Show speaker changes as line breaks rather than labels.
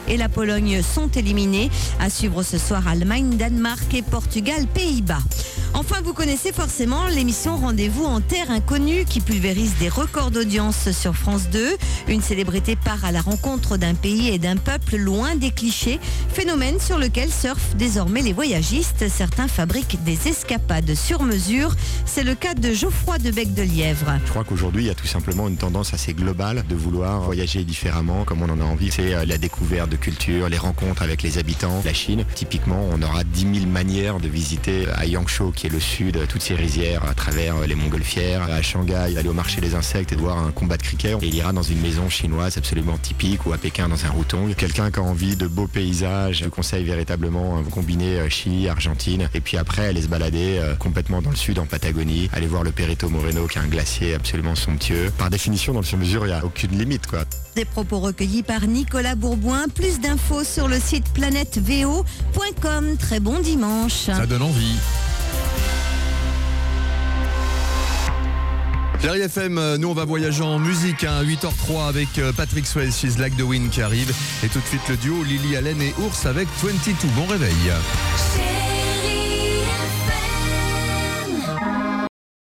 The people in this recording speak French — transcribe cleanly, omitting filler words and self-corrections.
et la Pologne sont éliminés. À suivre ce soir Allemagne, Danemark et Portugal, Pays-Bas. Enfin, vous connaissez forcément l'émission Rendez-vous en terre inconnue qui pulvérise des records d'audience sur France 2. Une célébrité part à la rencontre d'un pays et d'un peuple loin des clichés. Phénomène sur lequel surfent désormais les voyagistes. Certains fabriquent des escapades sur mesure. C'est le cas de Geoffroy de Bec de Lièvre.
Je crois qu'aujourd'hui, il y a tout simplement une tendance assez globale de vouloir voyager différemment, comme on en a envie. C'est la découverte de culture, les rencontres avec les habitants. La Chine, typiquement, on aura 10 000 manières de visiter à Yangshuo, qui est le sud, toutes ces rizières à travers les montgolfières. À Shanghai, aller au marché des insectes et voir un combat de cricket. Et il ira dans une maison chinoise absolument typique, ou à Pékin dans un routong. Quelqu'un qui a envie de beaux paysages, je conseille véritablement combiner Chili, Argentine, et puis après aller se balader complètement dans le sud, en Patagonie, aller voir le Perito Moreno, qui est un glacier absolument somptueux. Par définition, dans le sur-mesure, il n'y a aucune limite, quoi.
Des propos recueillis par Nicolas Bourboin. Plus d'infos sur le site planetvo.com. Très bon dimanche.
Ça donne envie. Chérie FM, nous on va voyager en musique, 8h03 avec Patrick Swayze, She's Like the Wind qui arrive. Et tout de suite le duo Lily Allen et Ours avec 22. Bon réveil.